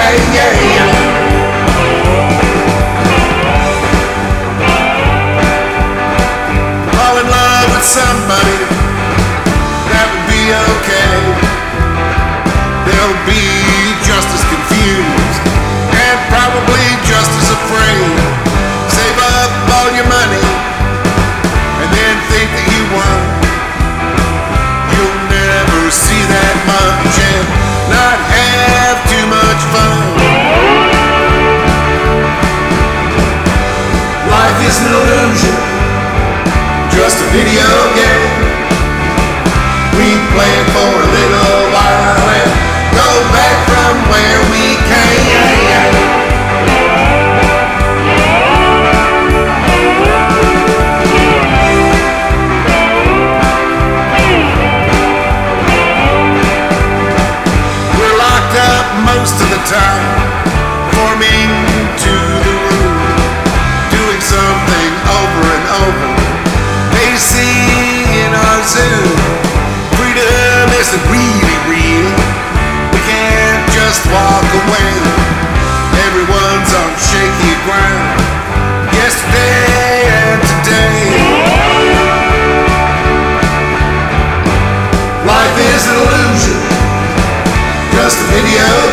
Fall in love with somebody, that would be okay. They'll be just as confused and probably just as afraid. Save up all your money and then think that you won. You'll never see that much and not have too much fun. Life is an illusion, just a video game. We play it for a little while and go back from where we came. We're locked up most of the time, forming to the room, doing something over and over. They see in our Zoom, freedom isn't really real. We can't just walk away. Everyone's on shaky ground, yesterday and today. Life is an illusion, just a video